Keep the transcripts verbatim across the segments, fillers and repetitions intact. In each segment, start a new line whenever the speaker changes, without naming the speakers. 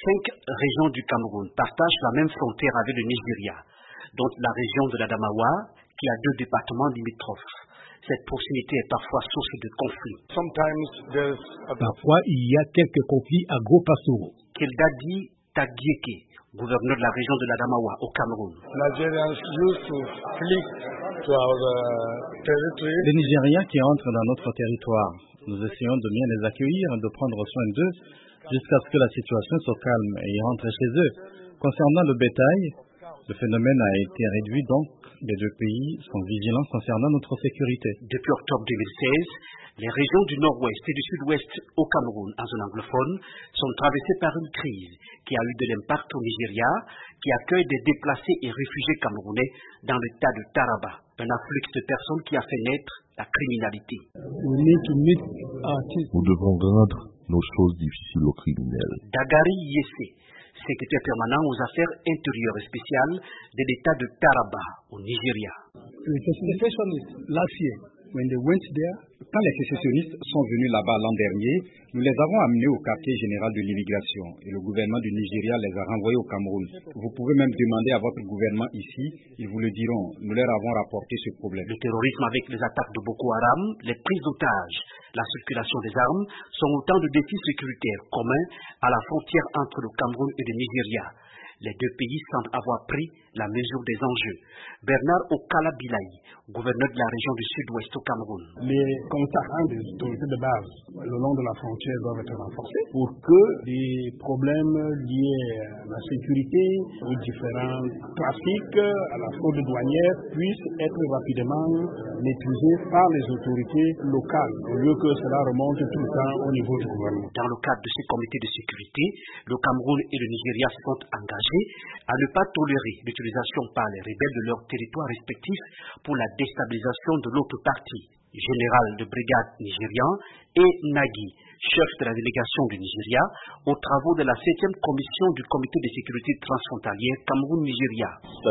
Cinq régions du Cameroun partagent la même frontière avec le Nigeria, dont la région de l'Adamawa, qui a deux départements limitrophes. Cette proximité est parfois source de conflits.
Parfois, il y a quelques conflits agro-pastoraux.
Keldadi Tagieke, gouverneur de la région de l'Adamawa au Cameroun.
Les Nigériens qui entrent dans notre territoire, nous essayons de bien les accueillir, de prendre soin d'eux, jusqu'à ce que la situation se calme et ils rentrent chez eux. Concernant le bétail, le phénomène a été réduit, donc les deux pays sont vigilants concernant notre sécurité.
Depuis octobre deux mille seize, les régions du nord-ouest et du sud-ouest au Cameroun, en zone anglophone, sont traversées par une crise qui a eu de l'impact au Nigeria, qui accueille des déplacés et réfugiés camerounais dans l'état de Taraba, un afflux de personnes qui a fait naître la criminalité.
Nous devons rendre nos choses difficiles aux criminels.
Dagari Yese, secrétaire permanent aux affaires intérieures et spéciales de l'état de Taraba, au Nigeria.
Quand les sécessionnistes sont venus là-bas l'an dernier, nous les avons amenés au quartier général de l'immigration et le gouvernement du Nigeria les a renvoyés au Cameroun. Vous pouvez même demander à votre gouvernement ici, ils vous le diront. Nous leur avons rapporté ce problème.
Le terrorisme avec les attaques de Boko Haram, les prises d'otages, la circulation des armes sont autant de défis sécuritaires communs à la frontière entre le Cameroun et le Nigeria. Les deux pays semblent avoir pris la mesure des enjeux. Bernard Okala Bilaï, gouverneur de la région du sud-ouest au Cameroun.
Les contacts des autorités de base le long de la frontière doivent être renforcés pour que les problèmes liés à la sécurité, aux différents trafics, à la fraude douanière puissent être rapidement maîtrisés par les autorités locales, au lieu que cela remonte tout le temps au niveau du gouvernement.
Dans le cadre de ce comité de sécurité, le Cameroun et le Nigeria se sont engagés à ne pas tolérer l'utilisation par les rebelles de leurs territoires respectifs pour la déstabilisation de l'autre partie. Général de brigade nigérian et Nagui, chef de la délégation du Nigeria, aux travaux de la septième commission du comité de sécurité transfrontalière Cameroun-Nigeria.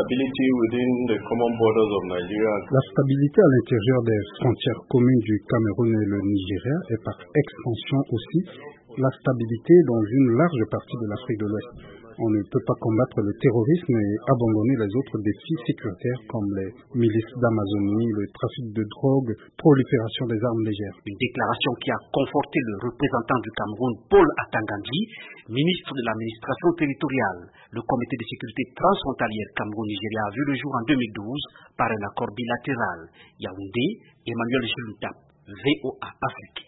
La stabilité à l'intérieur des frontières communes du Cameroun et le Nigeria et par extension aussi la stabilité dans une large partie de l'Afrique de l'Ouest. On ne peut pas combattre le terrorisme et abandonner les autres défis sécuritaires comme les milices d'Amazonie, le trafic de drogue, prolifération des armes légères.
Une déclaration qui a conforté le représentant du Cameroun, Paul Atangandi, ministre de l'administration territoriale. Le comité de sécurité transfrontalière Cameroun-Nigeria a vu le jour en deux mille douze par un accord bilatéral. Yaoundé, Emmanuel Juntap, V O A Afrique.